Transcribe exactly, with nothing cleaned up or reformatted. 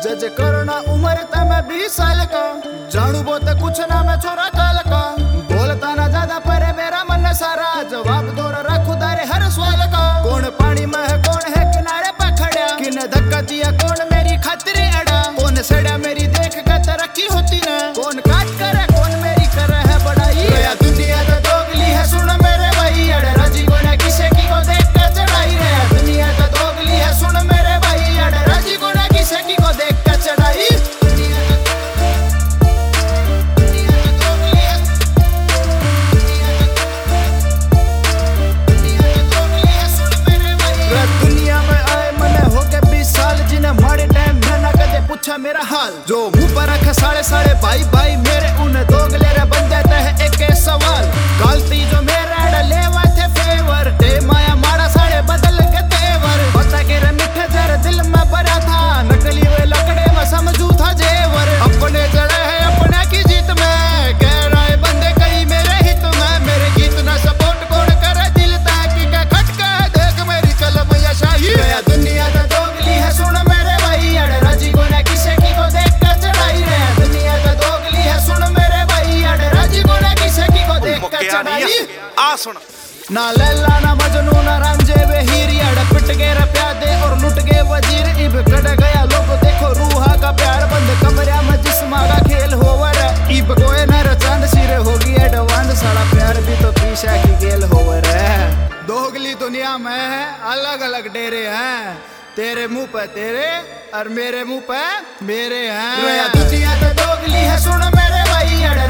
सच करना उम्र था मैं बीस साल का, जानू बहुत कुछ ना मैं छोरा काल का, बोलता ना ज्यादा पर मेरा मन सारा, जवाब दो रखू दारे हर सवाल का। कौन पानी में है कौन है किनारे पर खड़ा, किने धक्का दिया कौन मेरी खातिर अड़ा, कौन सड़ा मेरी देख कर तरक्की होती ना, कौन काट करे कौन मेरी करे है बड़ाई। गया दुनिया तो दोगली है सुन मेरे भाई, अड़े राजी को ना किसे की को देख कर चढ़ाई रे, दुनिया तो दोगली है सुन मेरे भाई, अड़े राजी को ना किसे की को देख कर चढ़ाई। पूछा मेरा हाल जो मुंह पर रखा साढ़े साढ़े भाई भाई मेरे, उन्हें दोगले रे बन जाता है एक एक सवाल। गलती जो मेरा लेवा थे फेवर, ते माया मारा साढ़े बदल के तेवर, पता के रे मिठे जर दिल में भरा था, नकली वे लकड़े में समझू था जेवर। अपने जड़े है अपने की जीत में, कह रहे बंदे कई मेरे हित में, मेरे गीत ना सपोर्ट कौन करे दिल ताकि का खटका देख मेरी कलम या शाही। गया दुनिया तो दोगली है सुन मेरे भाई, अड़े राजी को ना किसे की को देख कर चढ़ाई रे, दुनिया तो दोगली है सुन मेरे भाई, अड़े राजी को ना किसे की को देख कर चढ़ाई। आ सुन ना लैला ना मजनू ना रांझे वे हीरी, अड़े पिट गए रप्यादे और लुट गए वजीर, इब कट गया लोग देखो रूहा का प्यार, बंद कमरा में जिस्मा का खेल होवर, इब कोई न चांद सिरे होगी एडवांस, सारा प्यार भी तो पीछा की गेल होवर है। दोगली दुनिया में अलग अलग डेरे हैं, तेरे मुंह पे तेरे और मेरे मुंह पे मेरे हैं। दुनिया तो दोगली है सुन मेरे भाई, अड़े